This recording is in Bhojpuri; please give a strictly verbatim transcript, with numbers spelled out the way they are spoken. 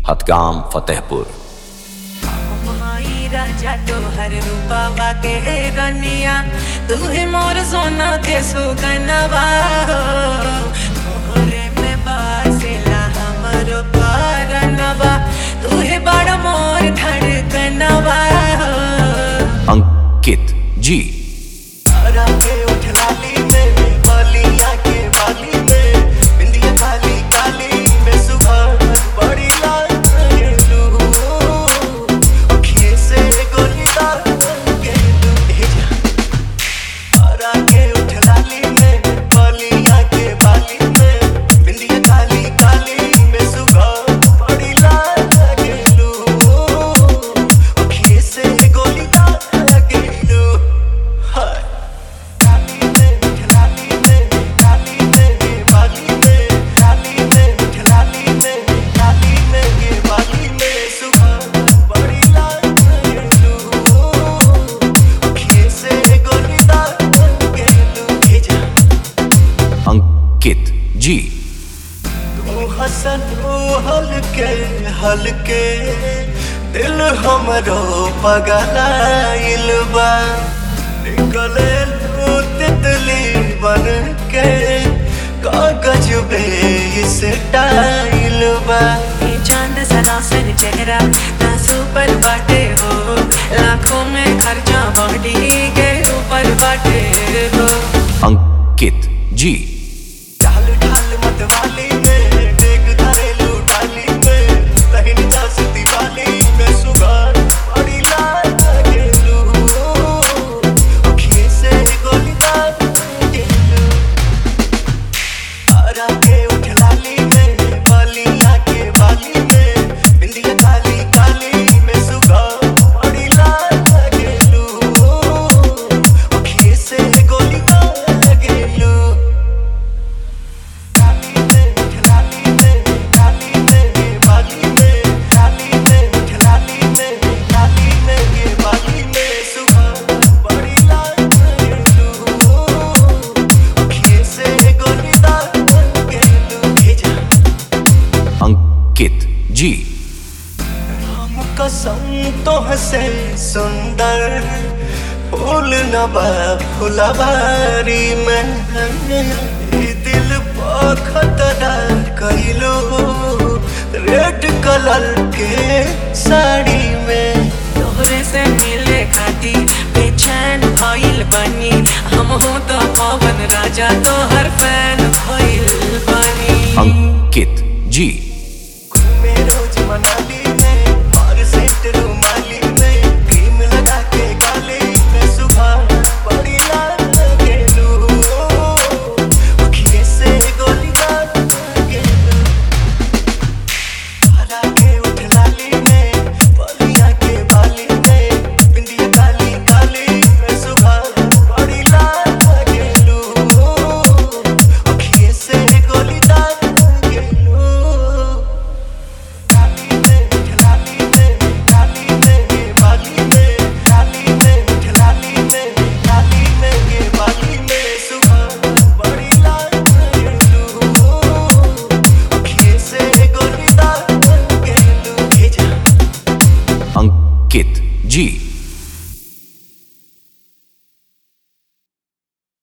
हथगाम फतेहपुर। राजा तोहर रूपावा के रनिया तू ही मोर सोना के सुगनवा तोहरे में बासेला हमर परनवा तू ही बड़ मोर धड़कनवा। अंकित जी तारा के उठलाली में बालिया के बाली में बिंदिया काली काली में सुबह बड़ी लाल गेलू अखिए से गोली दाग गेलू। तारा के उठलाली में बालिया के बाली में बिंदिया काली काली में सुबह बड़ी लाल गेलू अखिए से गोली दाग गेलू। हाय अंकित जी हसन हल्के हल्के दिल हमरो पगलाइल बा निकले तितली बन के कागज पे इस टाइल बा। चांद सरासर चेहरा तासू पर बाटे हो लाखों में खर्चा बॉडी के ऊपर बाटे हो। अंकित जी ढाल ढाल मत वाली में देख धरेलू डाली में तहिन जासती वाली में सुगार बड़ी लाल गेलू अखिए से गोली दाग गेलू। तारा के उठलाली में बालिया के बाली में बिंदिया काली काली में सुगार बड़ी लाल गेलू अखिए से गोली दाग गेलू। अंकित जी कसम तो हसे सुंदर फूल नबा फुलवारी में ई दिल खतरा कइलो रेड कलर के साड़ी में। तोहरे से मिले खाती बेचैन भइल बनी हम हो तो पवन राजा तोहर फैन भइल बनी। अंकित जी घूमे रोज मनाली में और सेंट रुमाली में क्रीम लगा के गाले में सुबह बड़ी लाल गेलू अखिए से गोली दाग गेलू। तारा के उठलाली में बालिया के बाली में बिंदिया काली काली में सुबह बड़ी लाल गेलू अखिए से गोली दाग गेलू। अंकित जी।